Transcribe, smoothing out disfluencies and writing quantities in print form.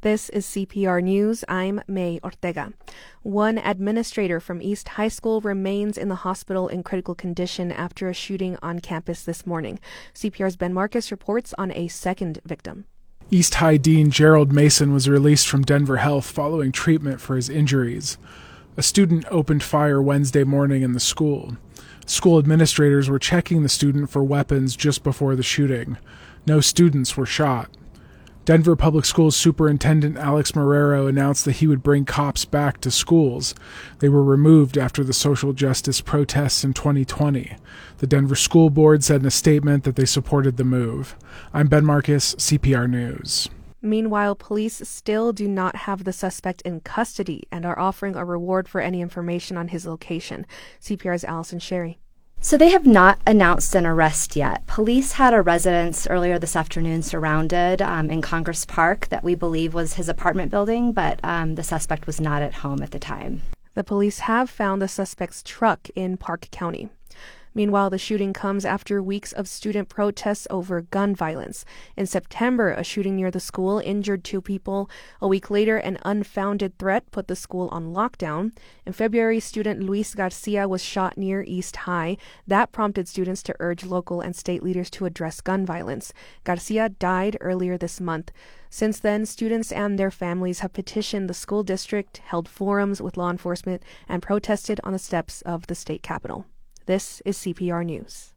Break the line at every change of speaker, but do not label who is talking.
This is CPR News. I'm May Ortega. One administrator from East High School remains in the hospital in critical condition after a shooting on campus this morning. CPR's Ben Marcus reports on a second victim.
East High Dean Gerald Mason was released from Denver Health following treatment for his injuries. A student opened fire Wednesday morning in the school. School administrators were checking the student for weapons just before the shooting. No students were shot. Denver Public Schools Superintendent Alex Marrero announced that he would bring cops back to schools. They were removed after the social justice protests in 2020. The Denver School Board said in a statement that they supported the move. I'm Ben Marcus, CPR News.
Meanwhile, police still do not have the suspect in custody and are offering a reward for any information on his location. CPR's Allison Sherry.
So they have not announced an arrest yet. Police had a residence earlier this afternoon surrounded in Congress Park that we believe was his apartment building, but the suspect was not at home at the time.
The police have found the suspect's truck in Park County. Meanwhile, the shooting comes after weeks of student protests over gun violence. In September, a shooting near the school injured 2 people. A week later, an unfounded threat put the school on lockdown. In February, student Luis Garcia was shot near East High. That prompted students to urge local and state leaders to address gun violence. Garcia died earlier this month. Since then, students and their families have petitioned the school district, held forums with law enforcement, and protested on the steps of the state capitol. This is CPR News.